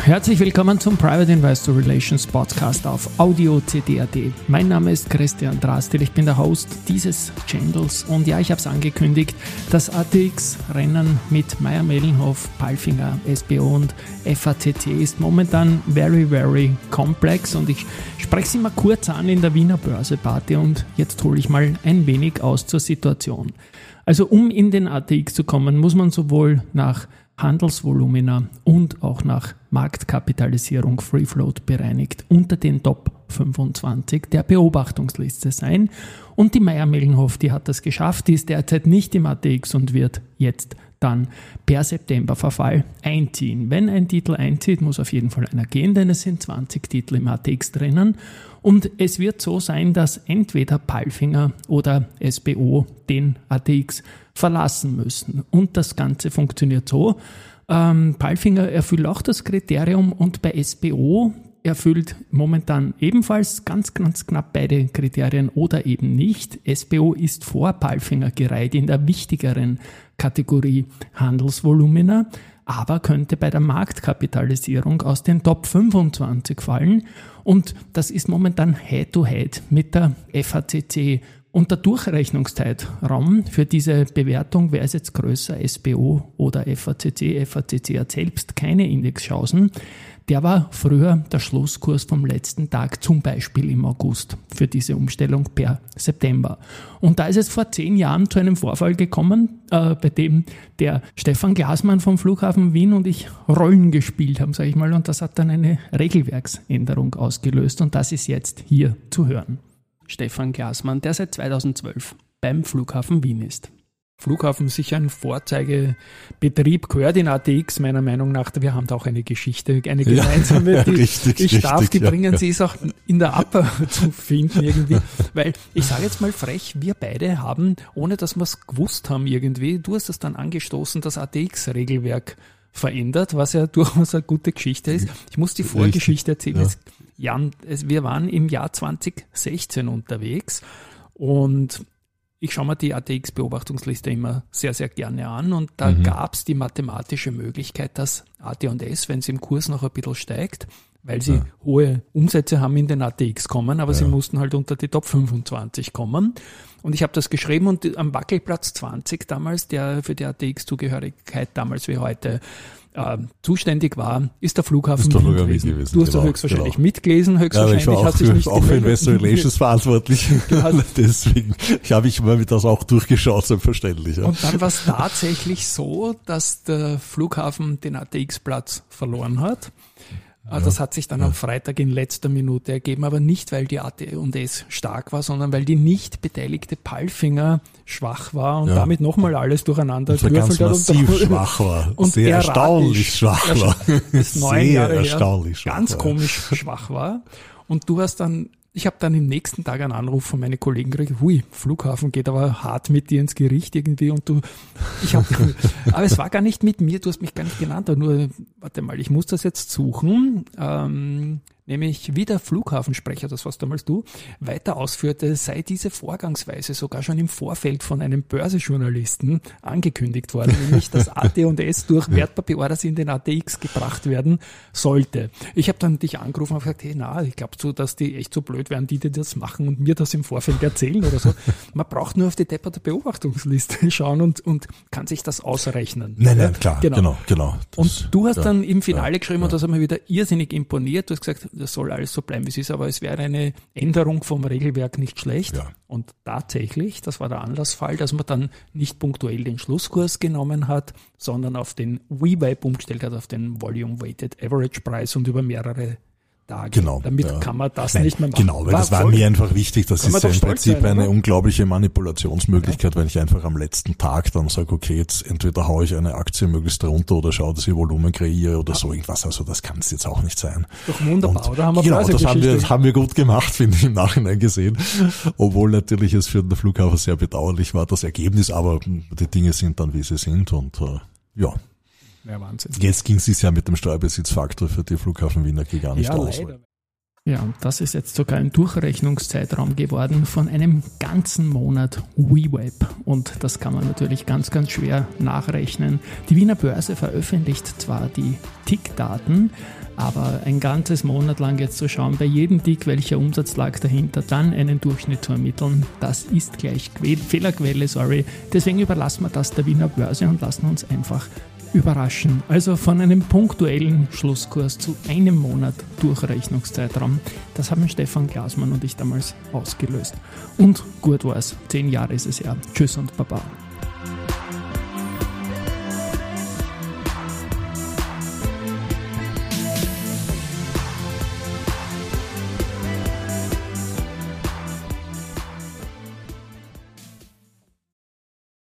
Herzlich willkommen zum Private Investor Relations Podcast auf Audio CD.at. Mein Name ist Christian Drastil, ich bin der Host dieses Channels und ja, ich habe es angekündigt, das ATX-Rennen mit Mayr-Melnhof, Palfinger, SBO und FACC ist momentan very complex und ich spreche es immer kurz an in der Wiener Börseparty und jetzt hole ich mal ein wenig aus zur Situation. Also um in den ATX zu kommen, muss man sowohl nach Handelsvolumina und auch nach Marktkapitalisierung Free Float bereinigt unter den Top 25 der Beobachtungsliste sein. Und die Mayr-Melnhof, die hat das geschafft, die ist derzeit nicht im ATX und wird jetzt dann per Septemberverfall einziehen. Wenn ein Titel einzieht, muss auf jeden Fall einer gehen, denn es sind 20 Titel im ATX drinnen. Und es wird so sein, dass entweder Palfinger oder SBO den ATX verlassen müssen. Und das Ganze funktioniert so. Palfinger erfüllt auch das Kriterium und bei SBO erfüllt momentan ebenfalls ganz knapp beide Kriterien oder eben nicht. SBO ist vor Palfinger gereiht in der wichtigeren Kategorie Handelsvolumina, aber könnte bei der Marktkapitalisierung aus den Top 25 fallen. Und das ist momentan Head-to-Head mit der FACC. Und der Durchrechnungszeitraum für diese Bewertung, wer ist jetzt größer, SBO oder FACC? FACC hat selbst keine Indexchancen. Der war früher der Schlusskurs vom letzten Tag, zum Beispiel im August, für diese Umstellung per September. Und da ist es vor 10 Jahren zu einem Vorfall gekommen, bei dem der Stefan Glasmann vom Flughafen Wien und ich Rollen gespielt haben, sage ich mal. Und das hat dann eine Regelwerksänderung ausgelöst und das ist jetzt hier zu hören. Stefan Glasmann, der seit 2012 beim Flughafen Wien ist. Flughafen sicher ein Vorzeigebetrieb, gehört in ATX meiner Meinung nach. Wir haben da auch eine Geschichte, eine gemeinsame, ja, die richtig, bringen. Sie ist auch in der Upper zu finden irgendwie, weil ich sage jetzt mal frech, wir beide haben, ohne dass wir es gewusst haben irgendwie, du hast es dann angestoßen, das ATX-Regelwerk verändert, was ja durchaus eine gute Geschichte ist. Ich muss die Vorgeschichte erzählen. Ja. Wir waren im Jahr 2016 unterwegs und ich schaue mir die ATX-Beobachtungsliste immer sehr gerne an und da gab es die mathematische Möglichkeit, dass AT&S, wenn es im Kurs noch ein bisschen steigt, weil sie hohe Umsätze haben, in den ATX kommen, aber sie mussten halt unter die Top 25 kommen. Und ich habe das geschrieben und am Wackelplatz 20 damals, der für die ATX-Zugehörigkeit damals wie heute zuständig war, ist der Flughafen Wien gewesen. Du hast ja höchstwahrscheinlich mitgelesen, höchstwahrscheinlich. Ja, ich war auch für Investor Relations verantwortlich. Deswegen habe ich mir das auch durchgeschaut, selbstverständlich. Ja. Und dann war es tatsächlich so, dass der Flughafen den ATX-Platz verloren hat. Das hat sich dann am Freitag in letzter Minute ergeben, aber nicht, weil die AT&S stark war, sondern weil die nicht beteiligte Palfinger schwach war und damit nochmal alles durcheinander gewürfelt hat. Massiv schwach war. Und sehr erstaunlich schwach war. Das 9 Jahre erstaunlich her ganz komisch schwach war. Und ich habe dann im nächsten Tag einen Anruf von meinen Kollegen gekriegt, Flughafen geht aber hart mit dir ins Gericht irgendwie aber es war gar nicht mit mir, du hast mich gar nicht genannt, nur, warte mal, ich muss das jetzt suchen, nämlich wie der Flughafensprecher, das warst damals du, weiter ausführte, sei diese Vorgangsweise sogar schon im Vorfeld von einem Börsejournalisten angekündigt worden, nämlich dass AT&S durch Wertpapierorders in den ATX gebracht werden sollte. Ich habe dann dich angerufen und gesagt, ich glaube so, dass die echt so blöd wären, die das machen und mir das im Vorfeld erzählen oder so. Man braucht nur auf die depperte Beobachtungsliste schauen und kann sich das ausrechnen. Nein, klar, genau. Und du hast dann im Finale geschrieben, und das hat mir wieder irrsinnig imponiert, du hast gesagt, das soll alles so bleiben, wie es ist, aber es wäre eine Änderung vom Regelwerk nicht schlecht. Ja. Und tatsächlich, das war der Anlassfall, dass man dann nicht punktuell den Schlusskurs genommen hat, sondern auf den VWAP umgestellt hat, auf den Volume Weighted Average Price und über mehrere Tage. Genau. Damit kann man das nicht mehr machen. Genau, weil das war mir einfach wichtig. Das ist ja im Prinzip eine unglaubliche Manipulationsmöglichkeit, wenn ich einfach am letzten Tag dann sage, okay, jetzt entweder haue ich eine Aktie möglichst runter oder schaue, dass ich Volumen kreiere oder so irgendwas. Also das kann es jetzt auch nicht sein. Doch wunderbar, oder haben wir das haben wir gut gemacht, finde ich, im Nachhinein gesehen. Obwohl natürlich es für den Flughafen sehr bedauerlich war, das Ergebnis, aber die Dinge sind dann, wie sie sind und ja, Wahnsinn. Jetzt ging es ja mit dem Steuerbesitzfaktor für die Flughafen Wiener gigantisch aus. Leider. Ja, und das ist jetzt sogar ein Durchrechnungszeitraum geworden von einem ganzen Monat WeWeb. Und das kann man natürlich ganz, ganz schwer nachrechnen. Die Wiener Börse veröffentlicht zwar die Tickdaten, aber ein ganzes Monat lang jetzt zu schauen, bei jedem Tick, welcher Umsatz lag dahinter, dann einen Durchschnitt zu ermitteln, das ist gleich Fehlerquelle, sorry. Deswegen überlassen wir das der Wiener Börse und lassen uns einfach überraschen. Also von einem punktuellen Schlusskurs zu einem Monat Durchrechnungszeitraum. Das haben Stefan Glasmann und ich damals ausgelöst. Und gut war's. 10 Jahre ist es her. Tschüss und Baba.